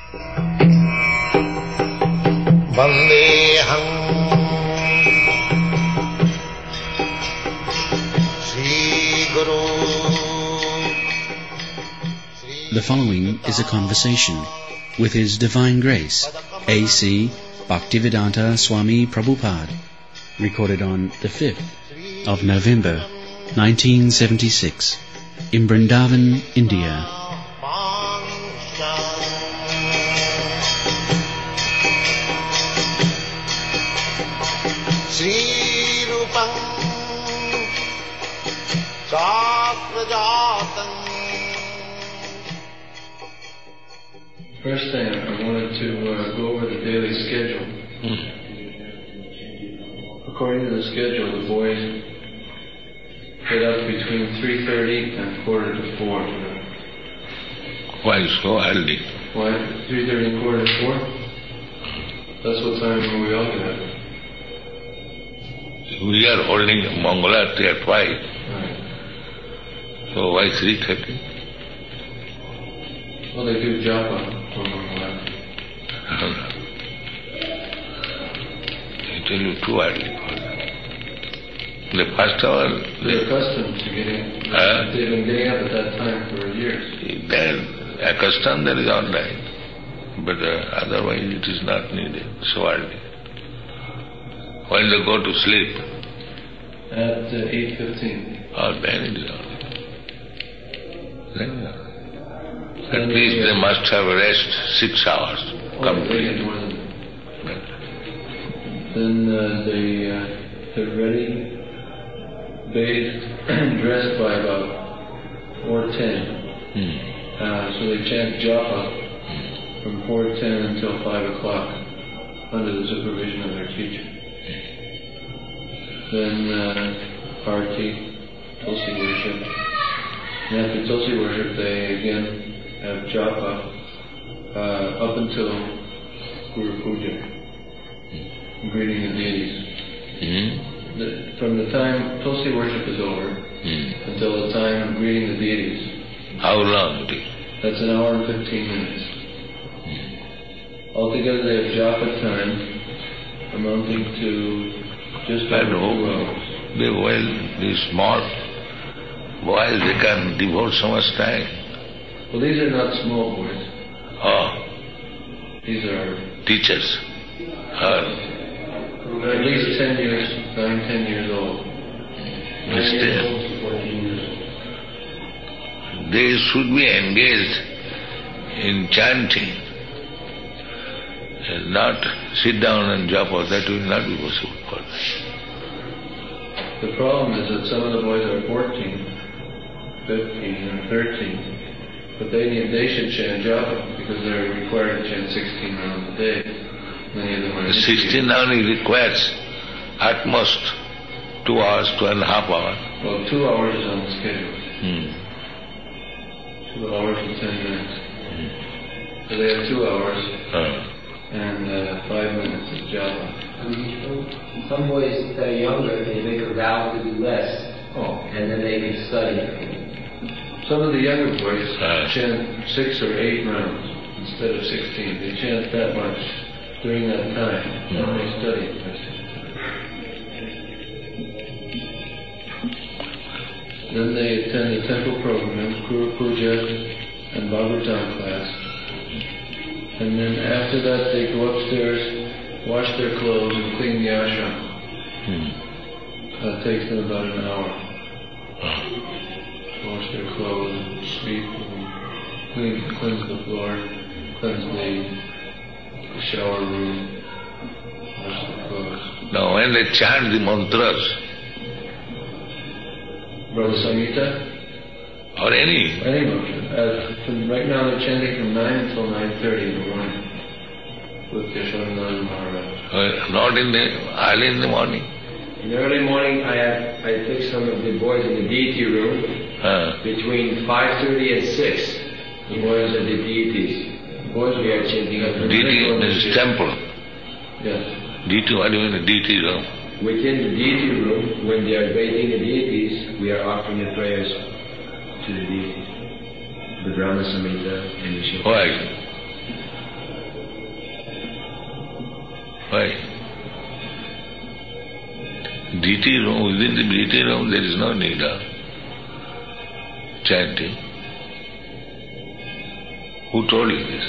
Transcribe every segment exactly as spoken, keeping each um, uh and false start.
Vandeham Sri Guru. The following is a conversation with His Divine Grace, A C Bhaktivedanta Swami Prabhupada, recorded on the fifth of November, nineteen seventy-six, in Vrindavan, India. Sri Rupam Chakrajatam. First thing, I wanted to uh, go over the daily schedule. Mm. According to the schedule, the boys get up between three thirty and quarter to four. Why so early? Why? three thirty and quarter to four? That's what time we all get up. We are holding Mangalarti at five. Right. So why three thirty? Well, they do japa for Mangalarti. I tell you too early for them. The first hour, They're accustomed to getting, uh, they've been getting up at that time for years. they're accustomed, that is all right. But uh, otherwise it is not needed so early. When they go to sleep, At uh, eight fifteen. oh, then it is all right. Then, uh, at least they must have rest six hours Oh, they get complete. more than that. Then uh, they, uh, they're ready, bathed, dressed by about four ten. Hmm. Uh, so they chant japa from four ten until five o'clock under the supervision of their teacher. Then uh, Arti, Tulsi worship. And after Tulsi worship, they again have japa uh, up until Guru Puja, greeting the deities. Hmm. The, from the time Tulsi worship is over Hmm. until the time of greeting the deities, How long it is? that's an hour and fifteen minutes. Altogether they have japa time amounting to just I over know. two hours. They, well, these small boys, they can devote so much time. Well, these are not small boys. Oh, These are teachers. Oh, at least ten years, nine, ten years old. but still, fourteen years old. they should be engaged in chanting. And not sit down and japa. That will not be possible for them. The problem is that some of the boys are fourteen, fifteen, and thirteen, but they need, they should chant japa because they're required to chant sixteen rounds a day. Many of them are. Sixteen only requires at most two hours, two and a half hours. Well, two hours is on the schedule. Hmm. Two hours and ten minutes. Hmm. So they have two hours Uh, and uh, five minutes of japa. Some boys that are younger, they make a vow to do less, Oh. and then they can study. Some of the younger boys Uh. chant six or eight rounds instead of sixteen. They chant that much during that time, and they study. Then they attend the temple program, Guru Puja and Bhagavatam class. And then after that they go upstairs, wash their clothes and clean the ashram. hmm. That takes them about an hour. Wash their clothes and sweep and clean, cleanse the floor, cleanse the, the shower room, wash the clothes. Now when they chant the mantras, Brother Samhita, or any, any motion. Uh, from, right now they're chanting from nine until nine thirty in the morning with Yashodananda Maharaj. uh, not in the, early in the morning. In the early morning, I have I take some of the boys in the deity room Uh, between five thirty and six. The boys are the deities. The boys we are chanting up in deity the is temple. Yes. Deity, what do you mean deity room? Within the deity room, when they are bathing the deities, we are offering the prayers to the deities. The Brahma Samhita and the Shiva. Why? Why? Deity room, within the deity room there is no need of chanting. Who told you this?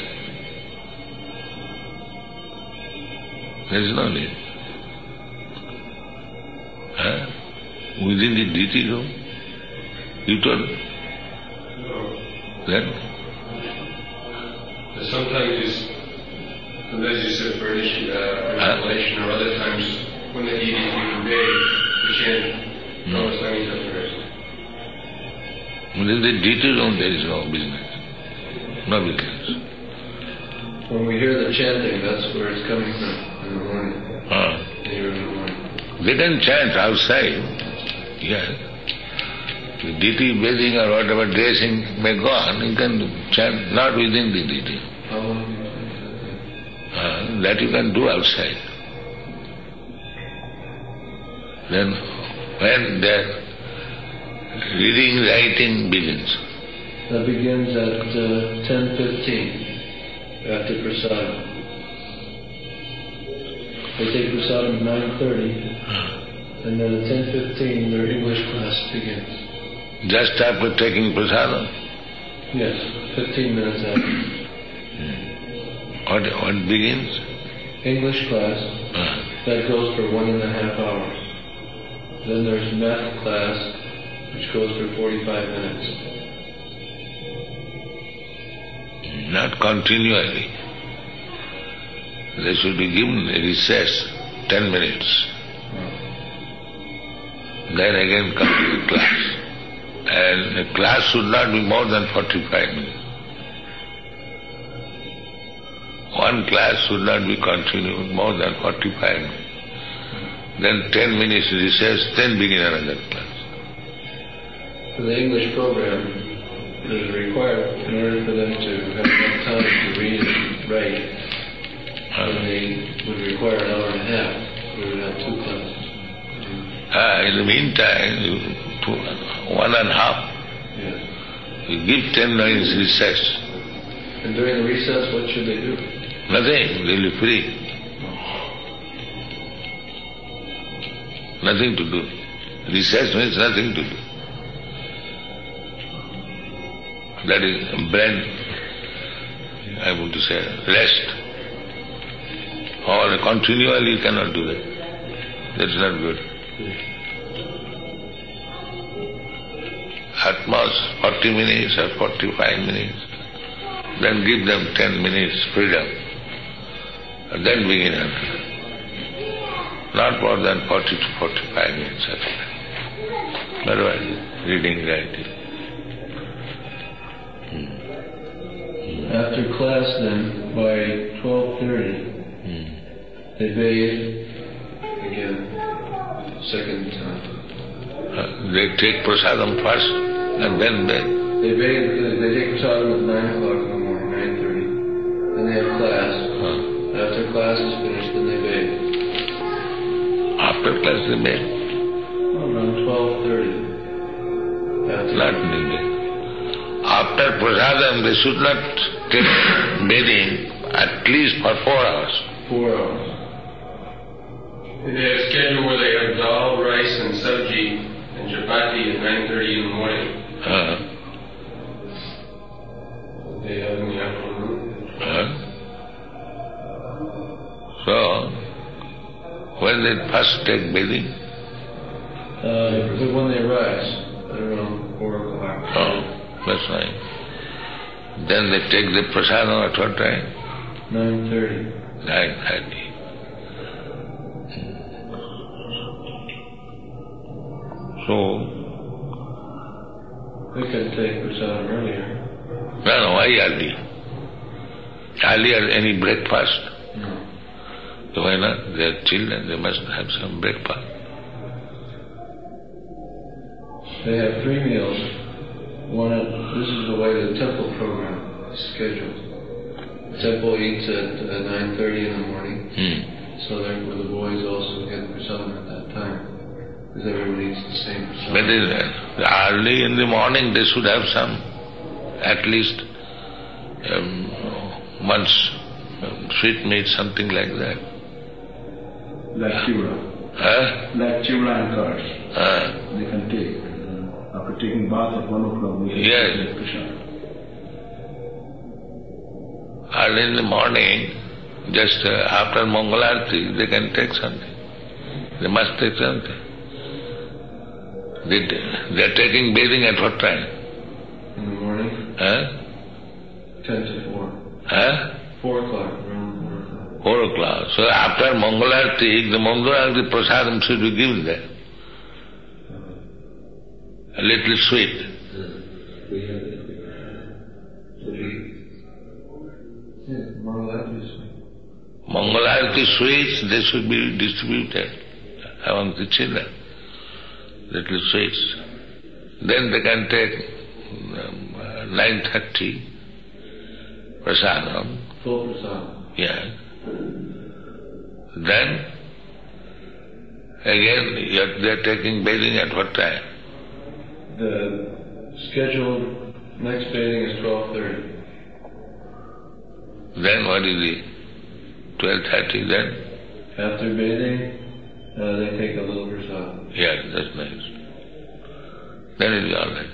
There is no need. Huh? Within the deity room? You told? No. Then? Sometimes it's, sometimes you said for initiation, uh, Huh? revelation, or other times when the deity is being conveyed, the chant, No. no, Swami Tattva. Within the deity room there is no business. No business. When we hear the chanting, that's where it's coming from in the morning. Huh? In the early morning. They can chant outside. Yes. The deity bathing or whatever dressing may go on, you can chant not within the deity. How long do you think that? Uh, that you can do outside. Then when the reading, writing begins. That begins at uh, ten fifteen, after prasadam. They take prasadam at nine thirty, and then at ten fifteen their English class begins. Just after taking prasadam. Yes, fifteen minutes after. What, what begins? English class, Uh, that goes for one and a half hours. Then there's math class, which goes for forty-five minutes. not continually. They should be given a recess, ten minutes. Then again come to the class. And the class should not be more than forty-five minutes. One class should not be continued more than forty-five minutes. Then ten minutes recess, then begin another class. For the English program, it is required in order for them to have enough time to read and write, and they would require an hour and a half. We would have two classes. Ah, in the meantime, you put one and a half. Yes. You give ten minutes recess. And during the recess, what should they do? Nothing, they'll be free. Nothing to do. Recess means nothing to do. That is bread, I want to say, rest. Or continually you cannot do that. That's not good. At most forty minutes or forty-five minutes. Then give them ten minutes freedom. And then begin another. Not more than forty to forty-five minutes at a time. Otherwise, reading, writing. Hmm. After class, then, by twelve thirty, Hmm. they bathe again, second time. Uh, they take prasadam first, and then they... They bathe, they take prasadam at nine o'clock in the morning, nine thirty. Then they have class. Uh, After class is finished, then they bathe. after class they bathe. Around twelve thirty. After Not needed. After prasadam they should not take bathing at least for four hours. four hours. They have a schedule where they have dal, rice, and sabji and chapati at nine thirty in the morning. Uh, They have in the afternoon. uh. So, when they first take bathing, Uh, when they rise, at around four o'clock. oh, that's fine. Then they take the prasadam at what time? Nine thirty. Nine thirty. So, They can take prasadam earlier. no, no, why early? Earlier any breakfast? No. So why not? They are children, they must have some breakfast. They have three meals. One at, this is the way the temple program is scheduled. The temple eats at uh, nine thirty in the morning, Hmm. so therefore the boys also get prasadam at that time, because everyone eats the same prasadam. But uh, early in the morning they should have some, at least um, once um, sweet meat, something like that. Like chivra. Huh? Like chivra and curds. Huh? They can take. Uh, after taking bath at one o'clock, they can Yes. take prasad. And in the morning, just uh, after Mangalarti, they can take something. They must take something. They, they are taking bathing at what time? In the morning, Huh? ten to four. Huh? Four o'clock, around four o'clock. Four o'clock. So after Mangalarti, the Mangalarti prasadam should be given there. A little sweet. Yeah, Mangalarti is Mangalarti sweets, they should be distributed among the children. Little sweets. Then they can take um, uh, nine thirty prasadam. full prasad. Yeah. Then, again, you're, they're taking bathing at what time? The scheduled next bathing is twelve thirty. Then what is it? twelve thirty then? After bathing, uh, they take a little prasad. Yeah, that's nice. Then it is all right.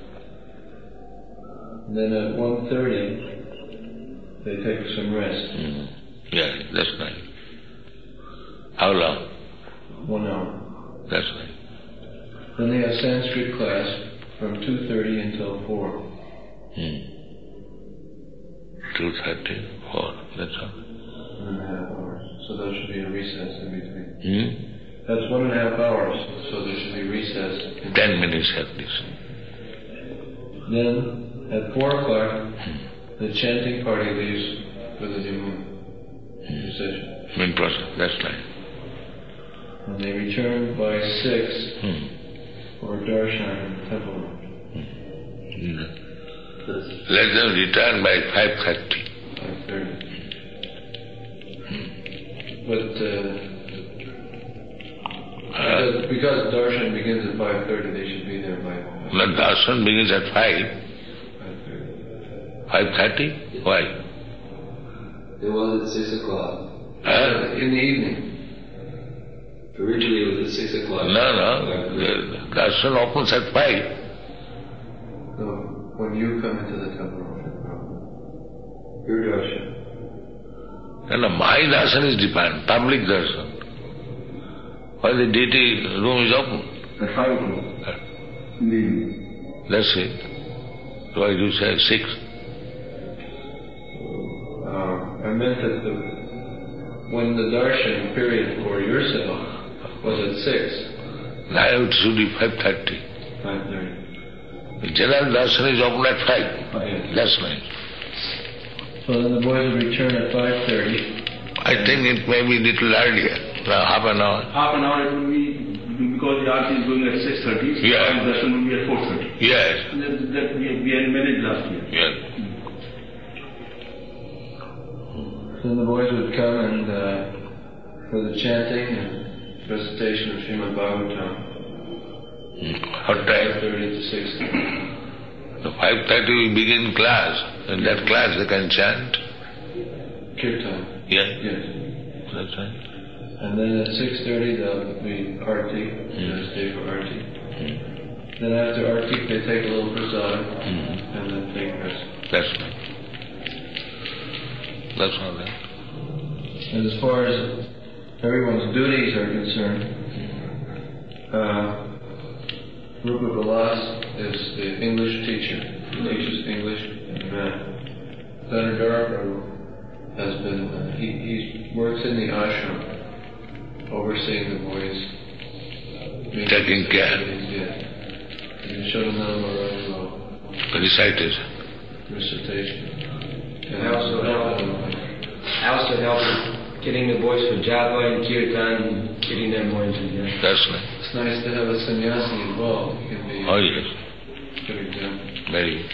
Then at one thirty, they take some rest. Mm. Yeah, that's nice. How long? One hour. That's nice. Then they have Sanskrit class from two thirty until four. Mm. two thirty, four, that's all. One and a half hours. So there should be a recess in between. Hmm? That's one and a half hours, so there should be recess. in Ten minutes at least. Then, at four o'clock, the chanting party leaves for the Yamun procession. In process, that's nice. And they return by six Hmm. for darshan in the temple. Mm. Let them return by five thirty. Five thirty. But uh, Uh, because, because darshan begins at five thirty, they should be there by the darshan begins at five. five thirty. Five thirty? Why? It was at six o'clock. Huh? In the evening. Originally it was at six o'clock. No, no. The darshan opens at five. So when you come into the temple, your darshan. And my darshan is different, public darshan. Why the deity room is open? At five o'clock in the evening. That's it. Why do you say six? Uh, I meant that the, when the darshan period for yourself was at six, Now it should be five thirty. five thirty. The general darshan is open at five. Yes. That's nice. So then the boys will return at five thirty. I think it may be little earlier, now half an hour. Half an hour it will be, because the aarti is going at six thirty, so Yeah. the darshan will be at four thirty. Yes, That, that we, we had managed last year. yes. Then the boys would come and uh, for the chanting and recitation of Srimad Bhagavatam, What five time? thirty to six thirty. So five thirty we begin class. In that class they can chant. Kirtan. Yes, Yes. that's right. And then at six thirty there'll be arti, they'll stay for arti. Then after arti they take a little prasadam Mm. and then take rest. That's right. That's all right. And as far as everyone's duties are concerned, uh, Rupa Vilas is the English teacher. He teaches English and math. Dhanadhara Prabhu has been, uh, he he works in the ashram, overseeing the boys. uh, Taking care. Yes. And Yashodanama Raju Recitation. recitation. And I also help them. I also help in getting the boys for japa and kirtan and getting them more into the That's right. It's nice to have a sannyasi involved. He can be Oh yes, a good example. very good.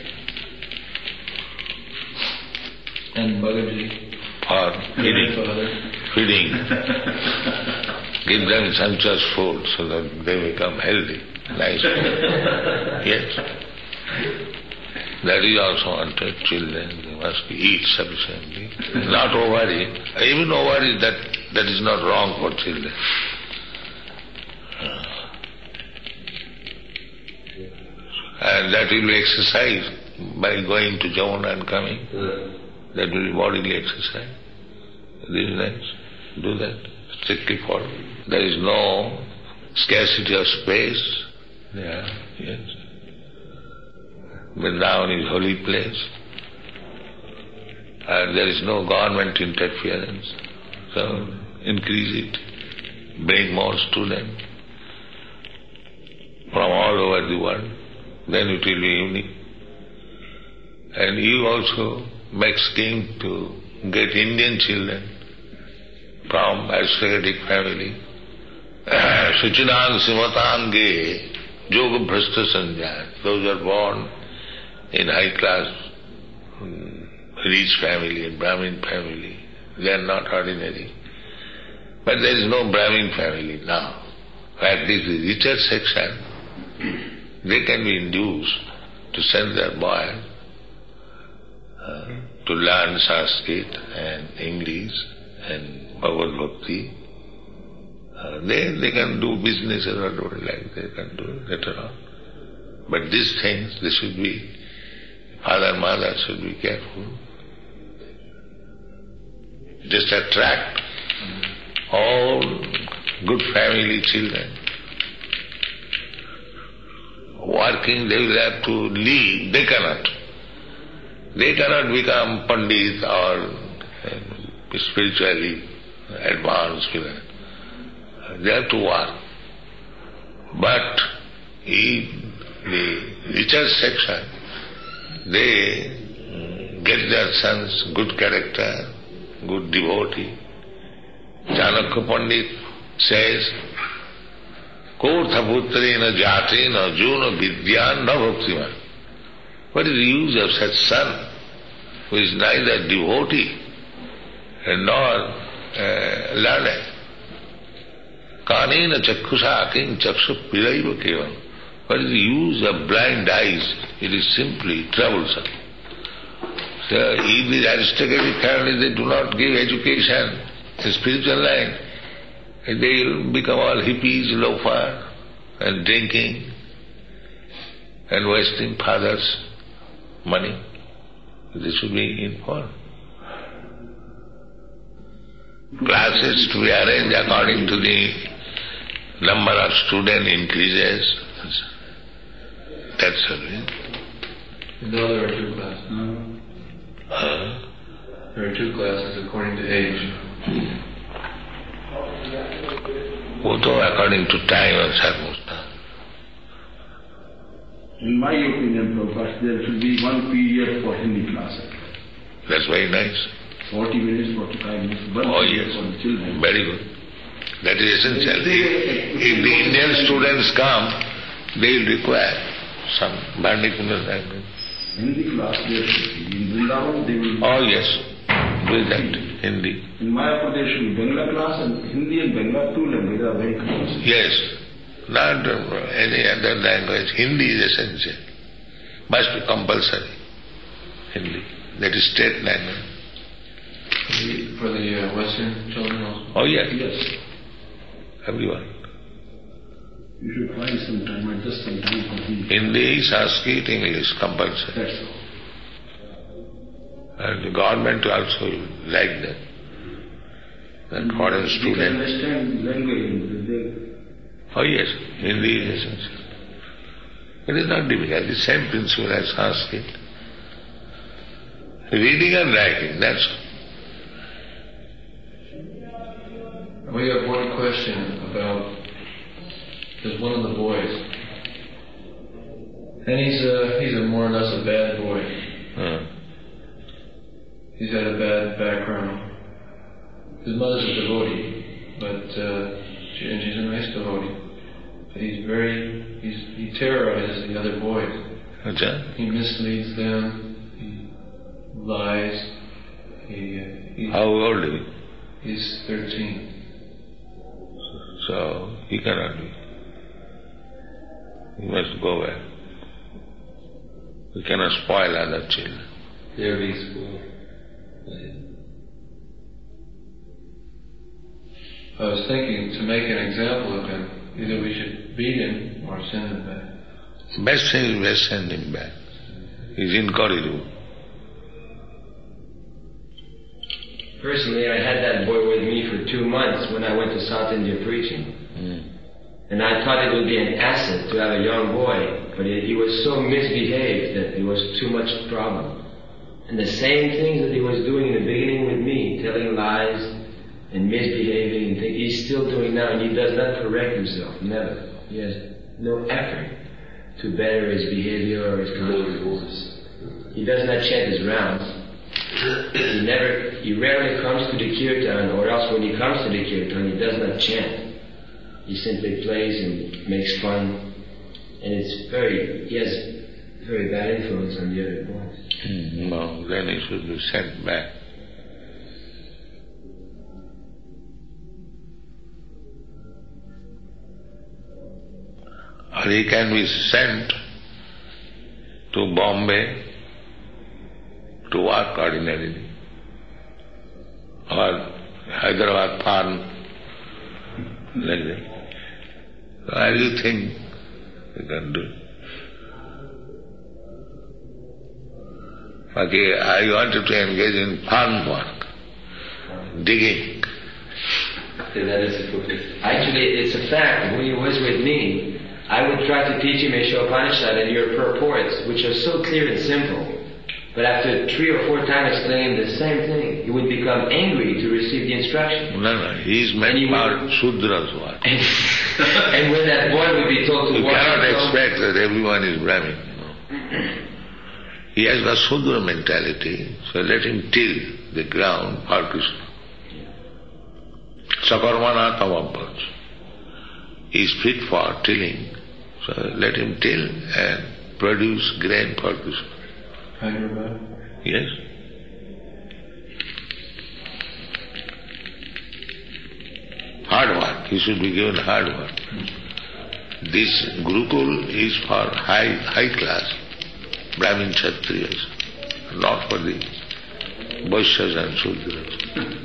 And Bhagaji, For feeding, grandfather. feeding. Give them sumptuous food so that they become healthy, nice food. Yes. That is also wanted. Children, they must eat sufficiently. Not overeat. Even overeat, that, that is not wrong for children. And that will be exercise by going to Jamuna and coming. That will be bodily exercise. This is nice. Do that. Strictly follow. There is no scarcity of space. Yeah, yes. Vrindavan is holy place. And there is no government interference. So increase it. Bring more students from all over the world. Then it will be unique. And you also make scheme to get Indian children from aristocratic family. Suchinang Simatange Yoga Bhrasta Sanjaya. Those who are born in high class, rich family, Brahmin family, they are not ordinary. But there is no Brahmin family now. At least the richer section, they can be induced to send their boy uh, to learn Sanskrit and English and Bhagavad Bhakti. Uh, they, they can do business or whatever like they can do later on. But these things, they should be, father and mother should be careful. Just attract all good family children. Working, they will have to leave. They cannot. They cannot become pandit or uh, spiritually advanced. They have to work. But in the richer section, they get their sons good character, good devotee. Chanakya Pandit says, Kortha putrena jatena juna vidyan na bhaktiman. What is the use of such son who is neither devotee nor uh, learned? Kanena chakshusa aking chakshu piraiva kevam. What is the use of blind eyes? It is simply troublesome. So if the aristocratic family, they do not give education in spiritual line, they will become all hippies, loafer, and drinking, and wasting father's money. This should be informed. Classes to be arranged according to the number of student increases. That's all. No, there are two classes. No. Uh, there are two classes according to age. Although according to time and circumstance. In my opinion, Prabhupada, there should be one period for Hindi class. That's very nice. Forty minutes, forty-five minutes. One oh yes, for the children. Very good. That is essential. If, if the Indian students come, they will require some vernacular language. Hindi class there should be. In Vrindavan they will... Oh yes, do that, Hindi. In Maya Pradesh, Bangla class and Hindi and Bangla, two languages are very close. Yes, not any other language. Hindi is essential. Must be compulsory. Hindi. That is state language. For the uh, Western children also? Oh yes. Yes. Everyone. You should find some time, adjust some time for Hindi. Hindi, Sanskrit, English, compulsory. That's all. And the government also like that. That foreign student. They can understand language. They... Oh yes, Hindi is essential. It is not difficult. The same principle as Sanskrit. Reading and writing, that's all. We have one question about, there's one of the boys, and he's a, he's a more or less a bad boy. Hmm. He's had a bad background. His mother's a devotee, but uh, she, and she's a nice devotee. But he's very, he's, he terrorizes the other boys. Achha. He misleads them, he lies, he... Uh, he How old is he? He's thirteen. So, he cannot be. He must go back. We cannot spoil other children. They'll be spoiled. I was thinking to make an example of him, either we should beat him or send him back. Best thing is best send him back. He's incorrigible. Personally, I had that boy with me for two months when I went to South India preaching. Mm. And I thought it would be an asset to have a young boy, but he, he was so misbehaved that it was too much problem. And the same things that he was doing in the beginning with me, telling lies and misbehaving, and think he's still doing now, and he does not correct himself, never. He has no effort to better his behavior or his conduct. He does not chant his rounds. He never, he rarely comes to the kirtan, or else when he comes to the kirtan, he does not chant. He simply plays and makes fun, and it's very, he has very bad influence on the other boys. Mm, no, then he should be sent back. Or he can be sent to Bombay to work ordinarily, or Hyderabad farm, like that. How do you think you can do? Okay, I wanted to engage in farm work, digging. Actually, it's a fact. When he was with me, I would try to teach him Ishopanishad and your purports, which are so clear and simple. But after three or four times explaining the same thing, he would become angry to receive the instruction. No, no, he is meant for Sudra's work. And when that boy would be told to you walk... You cannot expect that everyone is Brahmin. No. He has the Sudra mentality, so let him till the ground for Krishna. Sakarmana tavabhaj. He is fit for tilling, so let him till and produce grain for Krishna. Hyderabad? Yes. Hard work. He should be given hard work. This Gurukul is for high high class Brahmin Kshatriyas, not for the Vaishyas and Shudras.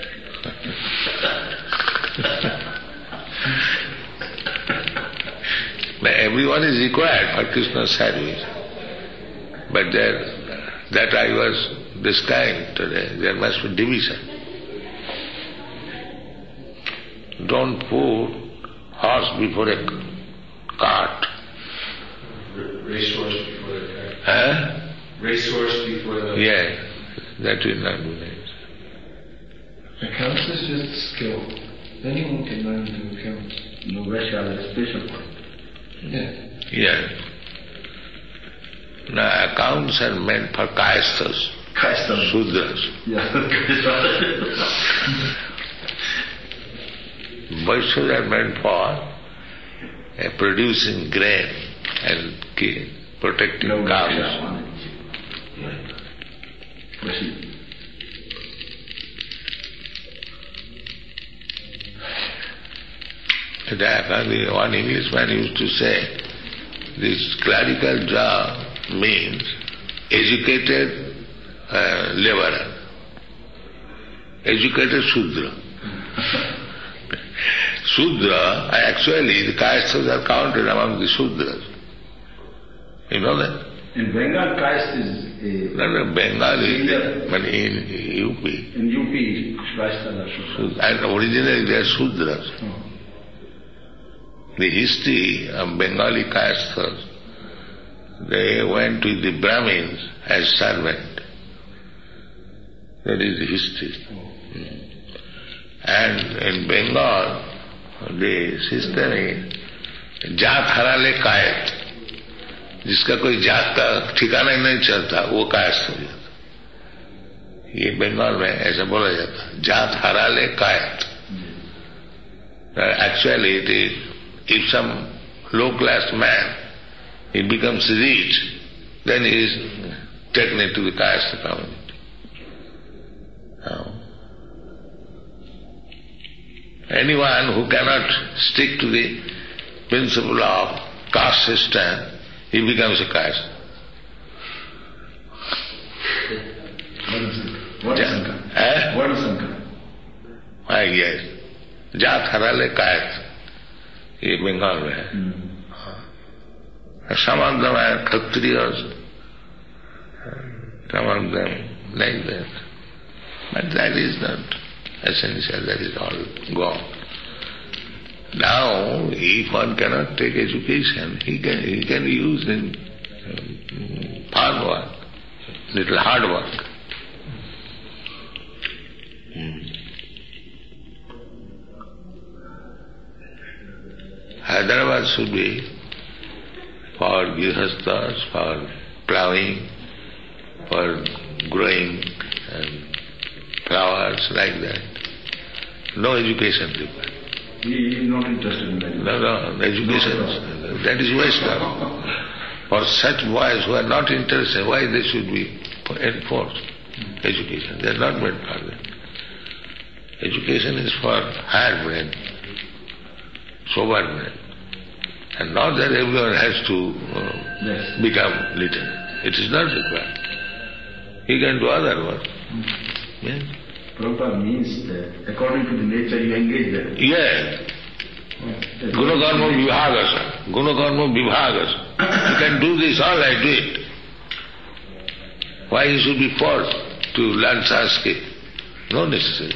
Now everyone is required for Krishna's service. But there, that I was describing today, there must be division. Don't put horse before a cart. Racehorse before the cart. Huh? Racehorse before the... Yeah, that will not be nice. Accounts is just skill. Anyone can learn to do accounts. No Vaishya is special. Yeah. Yeah. Now accounts are meant for Kayasthas, Kayasthas. Sudras. Yeah. Vaishyas are meant for uh, producing grain and ki- protecting No cows. Vaishya. That one Englishman used to say, this clerical job means educated uh, laborer, educated Shudra. Shudra, actually the Kayasthas are counted among the Shudras. You know that? In Bengal, caste is a... No, no, Bengal is, but in U P. In U P, Vaishyas are Shudras. And originally they are Shudras. Oh. The history of Bengali Kayasthas, they went with the Brahmins as servant. That is the history. Mm. And in Bengal, the system is जात हरा ले कायत, जिसका कोई जात का ठिकाना ही नहीं चलता वो कायस्थ हो जाता. ये बंगाल में ऐसा बोला जाता, जात हरा ले कायत. Actually it is, if some low class man, he becomes rich, then he is taken into the Kayastha community. Now, anyone who cannot stick to the principle of caste system, he becomes a Kayastha. yes. Ja Kharale Kayat. ये बंगाल में है. Some of them are Kshatriyas, some of them like that. But that is not essential, that is all gone. Now, if one cannot take education, he can he can use in um, farm work, little hard work. Hmm. Hyderabad should be for grihasthas, for ploughing, for growing and flowers like that. No education required. He is not interested in that. No, no, education, no, that is waste of. For such boys who are not interested, why they should be enforced? Education, they are not meant for that. Education is for higher brain, sober brain. And not that everyone has to uh, yes. become literate. It is not required. He can do other work. Mm. Yes. Prabhupada means that according to the nature you engage there. Yes. Guna karma vibhagasa. Guna karma vibhagasa. You can do this, all right, do it. Why you should be forced to learn Sanskrit? No necessary.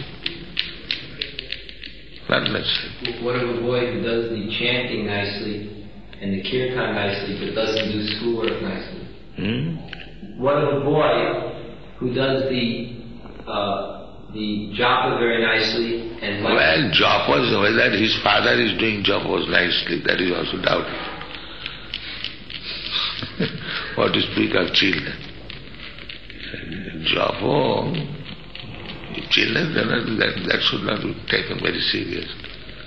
Not necessary. What of a boy who does the chanting nicely and the kirtan nicely but doesn't do schoolwork nicely? Hmm? What of a boy who does the uh, the japa very nicely and like well, japas, whether his father is doing japas nicely, that is also doubtful. What to speak of children? Japa, children, that, that should not be taken very seriously.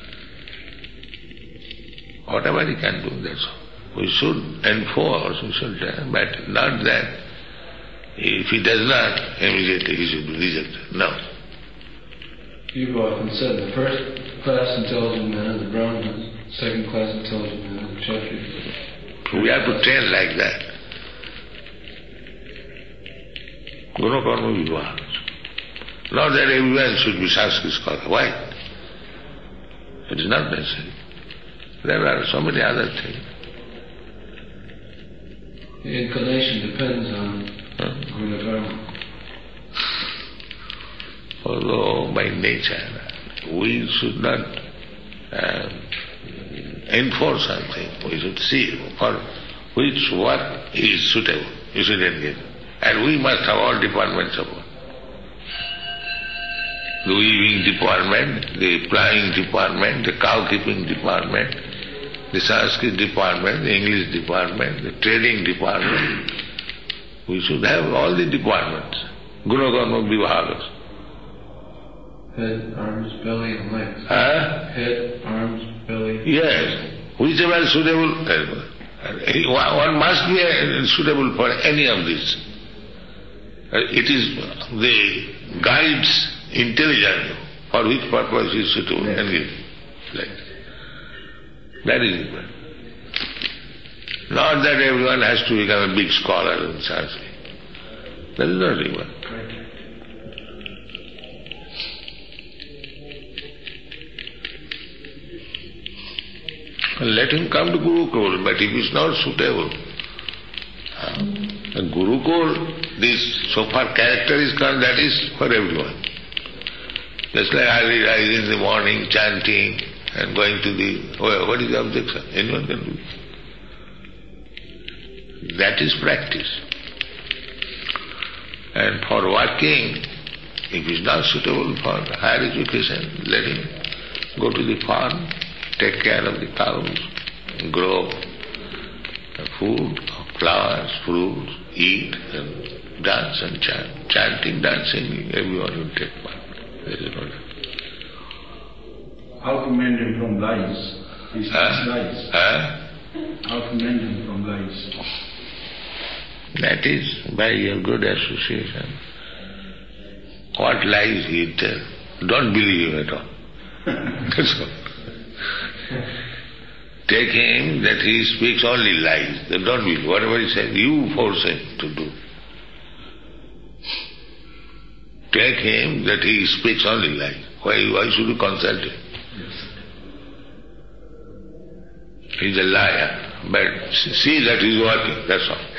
Whatever he can do, that's all. We should enforce, we should, but not that if he does not, immediately he should be rejected. No. You've often said the first class intelligent men are the Brahmanas, second class intelligent men are the Kshatriyas. We have to train like that. Guna karma vibhagasa. Not that everyone should be Sanskrit scholar. Why? It is not necessary. There are so many other things. The inclination depends on huh? Guna karma. Although by nature we should not uh, enforce something, we should see for which work is suitable, you should engage. And we must have all departments of work. The weaving department, the ploughing department, the cow-keeping department, the Sanskrit department, the English department, the trading department. We should have all the departments. Guna karma vibhagasa. Head, arms, belly, and legs. Huh? Head, arms, belly. Yes. Whichever is suitable. One must be suitable for any of these. It is the guide's intelligence for which purpose is suitable. Yes. And like that is it. Not that everyone has to become a big scholar in Sanskrit. That is not required. Let him come to Gurukul, but if it's not suitable, uh, Gurukul, this so far character is called, that is for everyone. Just like early rising in the morning, chanting and going to the, oh, what is the objection? Anyone can do it. That is practice. And for working, if it's not suitable for higher education, let him go to the farm, take care of the cows, grow food, flowers, fruits, eat and dance and chant. Chanting, dancing, everyone will take part. How to mend him from lies? He speaks huh? lies. Huh? How to mend him from lies? That is by your good association. What lies he tells, don't believe him at all. That's all. Take him that he speaks only lies. Then don't believe. Whatever he says, you force him to do. Take him that he speaks only lies. Why, why should you consult him? He's a liar, but see that he's working, that's all.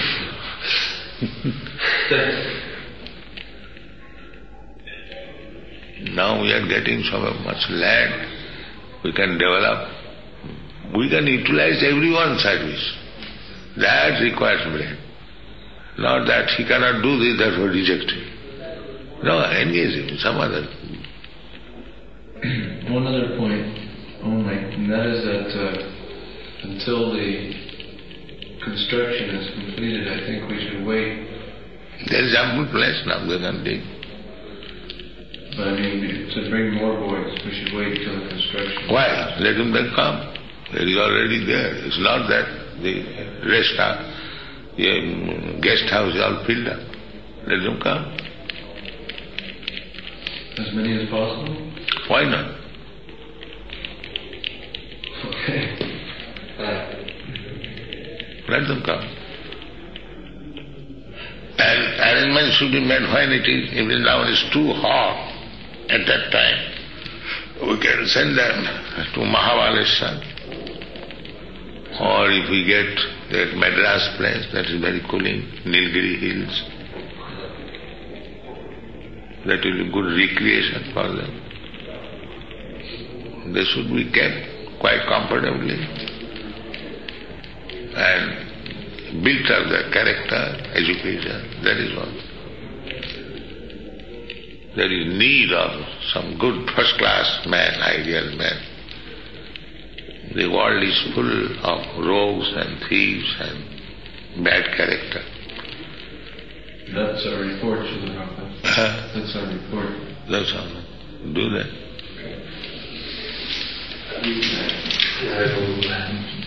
Now we are getting so much land, we can develop, we can utilize everyone's service. That requires brain. Not that he cannot do this, therefore reject him. No, engage him in some other. One other point only, and that is that uh, until the construction is completed, I think we should wait. There is ample place now, they can dig. But I mean, to bring more boys, we should wait till the construction. Why? Let them then come. It is already there. It's not that the rest are, the guest house is all filled up. Let them come. As many as possible? Why not? Okay. Let them come. And arrangements should be made when it is, even now it is too hot at that time. We can send them to Mahabaleshwar. Or if we get that Madras place, that is very cooling, Nilgiri Hills. That will be good recreation for them. They should be kept quite comfortably and built up their character, education, that is all. There is need of some good first-class man, ideal man. The world is full of rogues and thieves and bad character. That's our report to the Prabhupada. Uh, That's our report. That's all. Do that. Okay.